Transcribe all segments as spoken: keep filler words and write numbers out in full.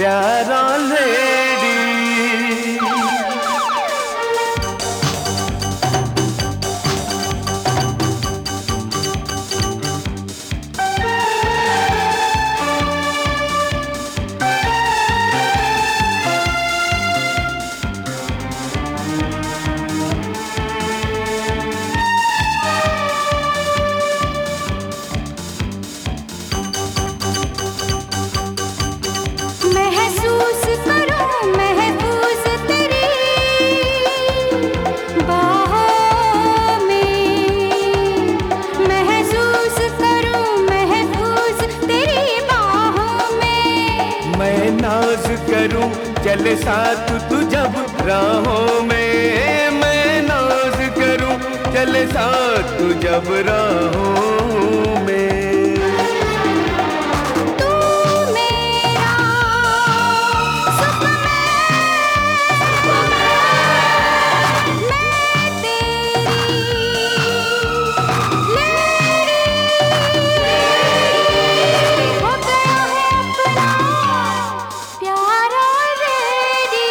प्यारा लेडी। नाज करूं चले साथ तू जब राहों में, मैं नाज करूं चले साथ तू जब राहों में। तू मेरा सुख मैं, मैं तेरी लेडी, हो गया है अपना प्यारा lady.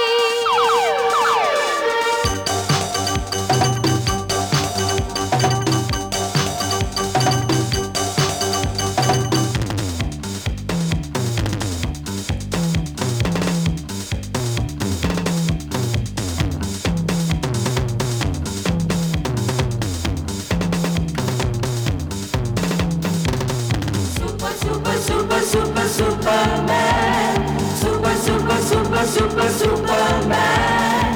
Super, super, super, Superman. Super, super, super, super, Superman.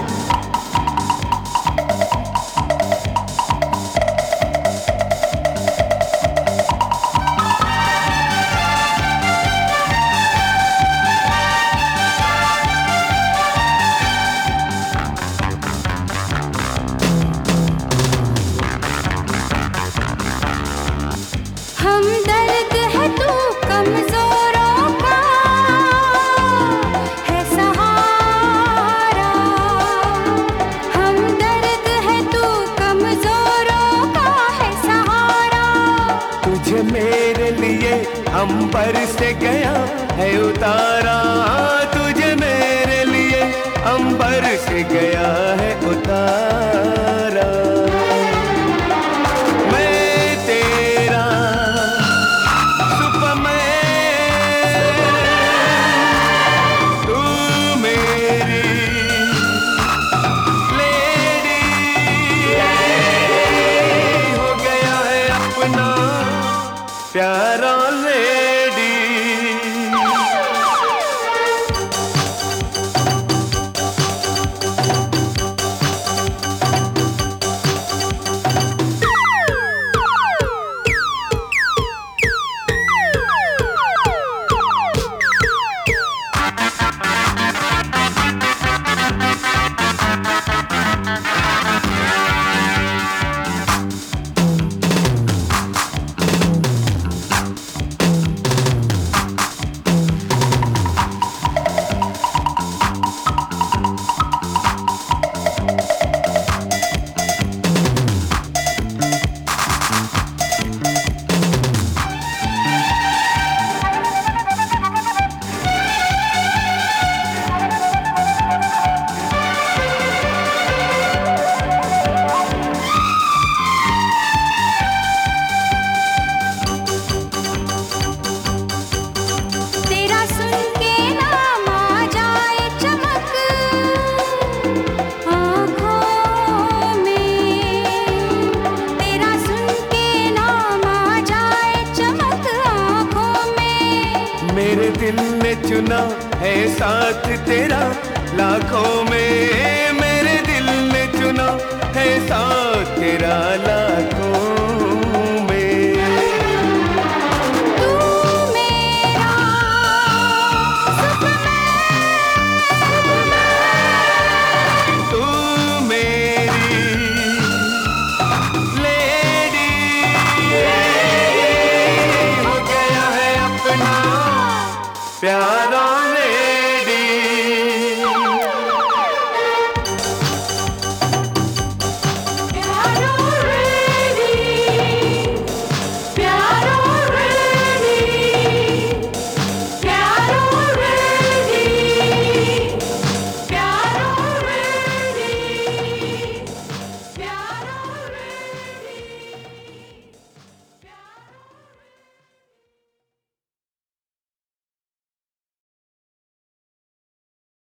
हम दर्द है तू कमजोरों का है सहारा, हम दर्द है तू कमजोरों का है सहारा। तुझे मेरे लिए अंबर से गया है उतारा, तुझे मेरे लिए अंबर से गया है उतारा। मैं तेरा सुपरमैन, तू मेरी लेडी, हो गया है अपना प्यारा लेडी। तेरा सुन के नाम आ जाए चमक आँखों में, तेरा सुन के नाम आ जाए चमक आँखों में। मेरे दिल ने चुना है साथ तेरा लाखों में, मेरे दिल ने चुना है साथ तेरा लाखों में। तू मेरा सुख मैं, तू मेरी लेडी, हो गया है अपना प्यारा